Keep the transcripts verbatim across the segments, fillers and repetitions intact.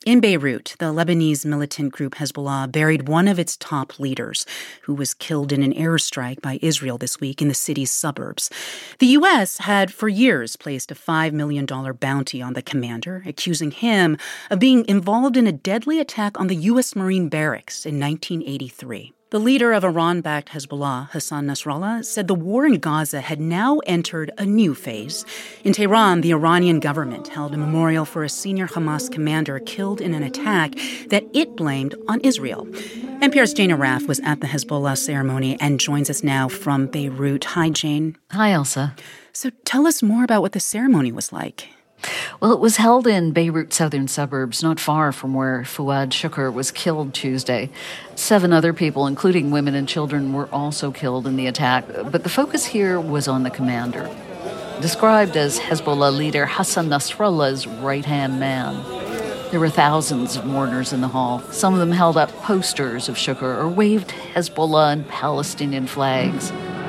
In Beirut, the Lebanese militant group Hezbollah buried one of its top leaders, who was killed in an airstrike by Israel this week in the city's suburbs. The U S had for years placed a five million dollars bounty on the commander, accusing him of being involved in a deadly attack on the U S Marine barracks in nineteen eighty-three. The leader of Iran-backed Hezbollah, Hassan Nasrallah, said the war in Gaza had now entered a new phase. In Tehran, the Iranian government held a memorial for a senior Hamas commander killed in an attack that it blamed on Israel. N P R's Jane Arraf was at the Hezbollah ceremony and joins us now from Beirut. Hi, Jane. Hi, Elsa. So tell us more about what the ceremony was like. Well, it was held in Beirut's southern suburbs, not far from where Fouad Shukr was killed Tuesday. Seven other people, including women and children, were also killed in the attack, but the focus here was on the commander. Described as Hezbollah leader Hassan Nasrallah's right-hand man. There were thousands of mourners in the hall. Some of them held up posters of Shukr or waved Hezbollah and Palestinian flags.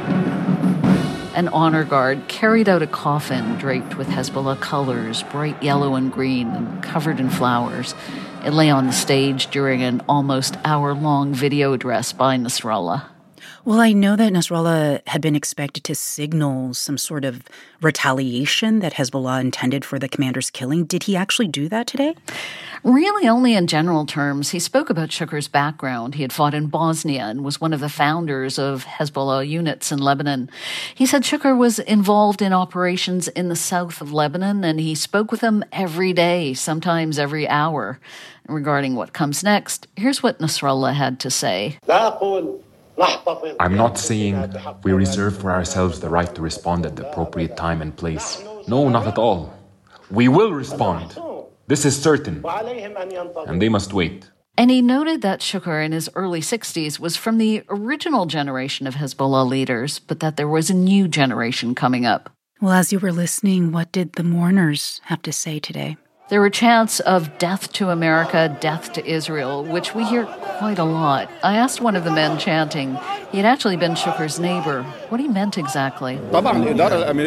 An honor guard carried out a coffin draped with Hezbollah colors, bright yellow and green, and covered in flowers. It lay on the stage during an almost hour-long video address by Nasrallah. Well, I know that Nasrallah had been expected to signal some sort of retaliation that Hezbollah intended for the commander's killing. Did he actually do that today? Really only in general terms. He spoke about Shukr's background. He had fought in Bosnia and was one of the founders of Hezbollah units in Lebanon. He said Shukr was involved in operations in the south of Lebanon, and he spoke with them every day, sometimes every hour. Regarding what comes next, here's what Nasrallah had to say. I'm not saying we reserve for ourselves the right to respond at the appropriate time and place. No, not at all. We will respond. This is certain. And they must wait. And he noted that Shukr in his early sixties was from the original generation of Hezbollah leaders, but that there was a new generation coming up. Well, as you were listening, what did the mourners have to say today? There were chants of death to America, death to Israel, which we hear quite a lot. I asked one of the men chanting, he had actually been Shukr's neighbor, what he meant exactly. Khalid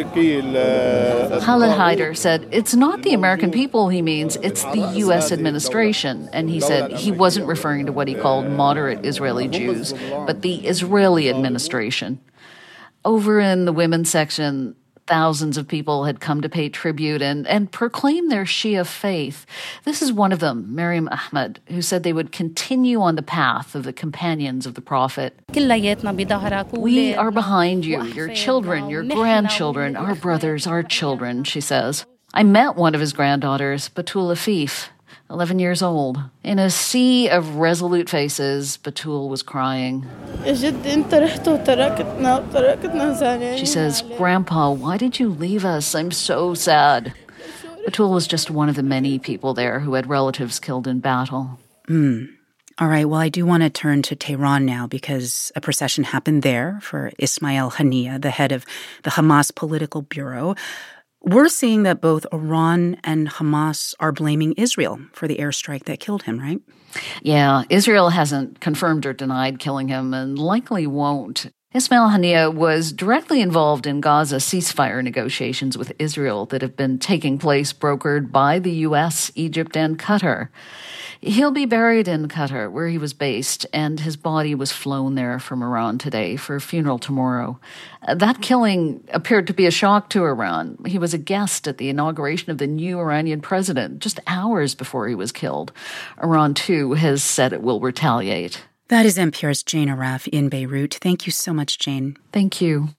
Haider said, it's not the American people he means, it's the U S administration. And he said he wasn't referring to what he called moderate Israeli Jews, but the Israeli administration. Over in the women's section, thousands of people had come to pay tribute and, and proclaim their Shia faith. This is one of them, Maryam Ahmed, who said they would continue on the path of the companions of the Prophet. We are behind you, your children, your grandchildren, our brothers, our children, she says. I met one of his granddaughters, Batul Afif, eleven years old. In a sea of resolute faces, Batul was crying. She says, Grandpa, why did you leave us? I'm so sad. Batul was just one of the many people there who had relatives killed in battle. Mm. All right, well, I do want to turn to Tehran now because a procession happened there for Ismail Haniyeh, the head of the Hamas Political Bureau. We're seeing that both Iran and Hamas are blaming Israel for the airstrike that killed him, right? Yeah, Israel hasn't confirmed or denied killing him and likely won't. Ismail Haniyeh was directly involved in Gaza ceasefire negotiations with Israel that have been taking place brokered by the U S, Egypt, and Qatar. He'll be buried in Qatar, where he was based, and his body was flown there from Iran today for a funeral tomorrow. Uh, that killing appeared to be a shock to Iran. He was a guest at the inauguration of the new Iranian president just hours before he was killed. Iran, too, has said it will retaliate. That is N P R's Jane Arraf in Beirut. Thank you so much, Jane. Thank you.